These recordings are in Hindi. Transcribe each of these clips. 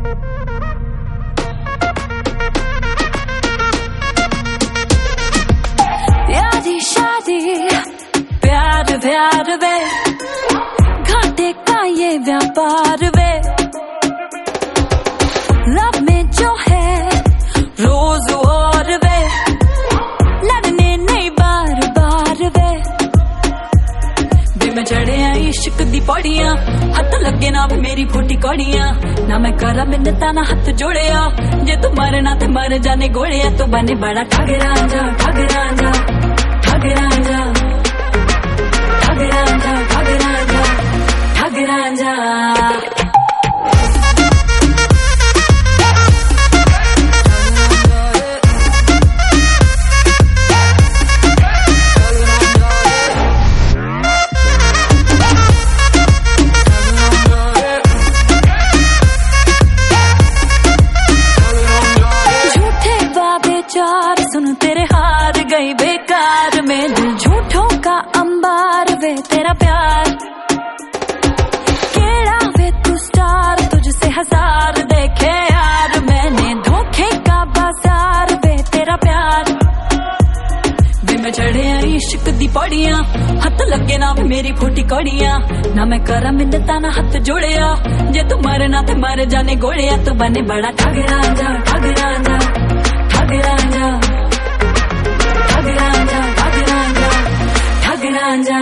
यारी शादी प्यार प्यार वे, घाटे का ये व्यापार वे, लब में जो है रोज और वे, लड़ने नहीं बार बार वे। मैं चढ़े इश्क दी पौड़ियां, हथ लगे ना मेरी फूटी कौड़ियां, ना मैं करा मिन्नता ना हथ जोड़िया, जे तू मरना ते मर जाने गोलिया, तो बने बड़ा ठग रांझा ठग रांझा ठग रांझा ठग रांझा ठग रांझा ठग रांझा। सुन तेरे हार गई बेकार में, दिल झूठों का अंबार वे तेरा प्यार, केड़ा वे तू स्टार, तुझसे हजार देखे यार मैंने, धोखे का बाजार वे तेरा प्यार। वे मैं चढ़े इश्क दी पौड़ियां, हथ लगे ना मेरी फूटी कौड़ियां, ना मैं करा मिन्नता ना हथ जोड़िया, जे तू मरना ते मर जाने गोलिया, तो बने बड़ा ठग रांझा ठग रांझा ठग रांझा ठग रांझा ठग रांझा ठग रांझा।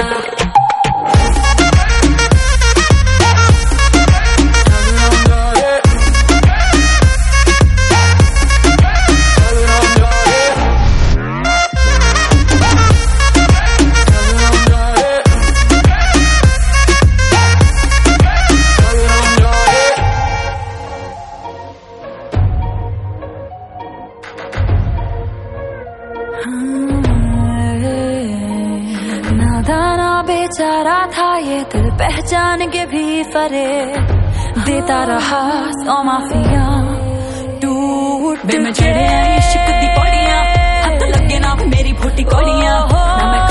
नादाना बेचारा था ये दिल, पहचान के भी फरे, देता रहा सौ माफिया टूट। वे मैं चढ़े इश्क दी पौड़ियां, हथ लगे ना मेरी फूटी कौड़ियां, ना मैं